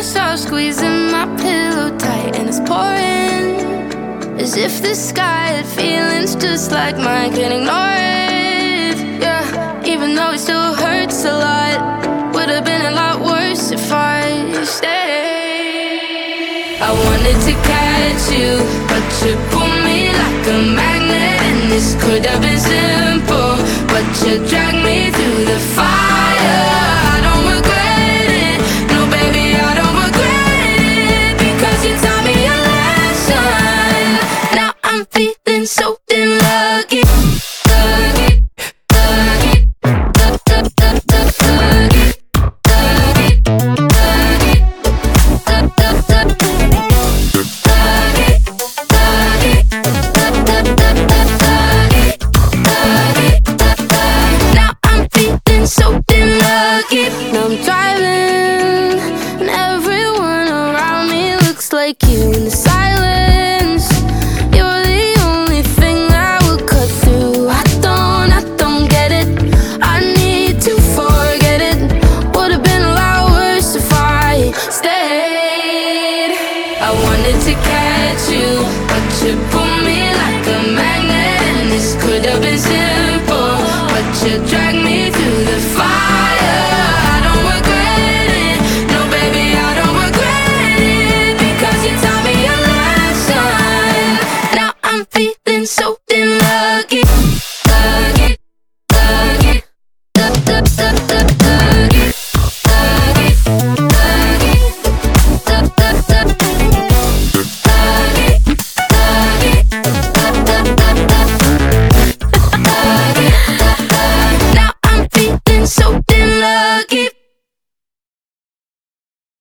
soft, squeezing my pillow tight, and it's pouring as if the sky had feelings just like mine. Can't ignore it, yeah. Even though it still hurts a lot, would have been a lot worse if I stayed. I wanted to catch you, but you pulled me like a magnet, and this could have been simple, but you dragged me through the fire. I don't regret it, no baby, I don't regret it, because you taught me a lesson. Now I'm feeling so damn lucky. Lucky, lucky, lucky, so damn lucky. Now I'm driving, and everyone around me looks like you. In the silence, you're the only thing that will cut through. I don't get it, I need to forget it. Would've been a lot worse if I stayed. I wanted to catch you, but you pulled me like a magnet, and this could have been simple, but you dragged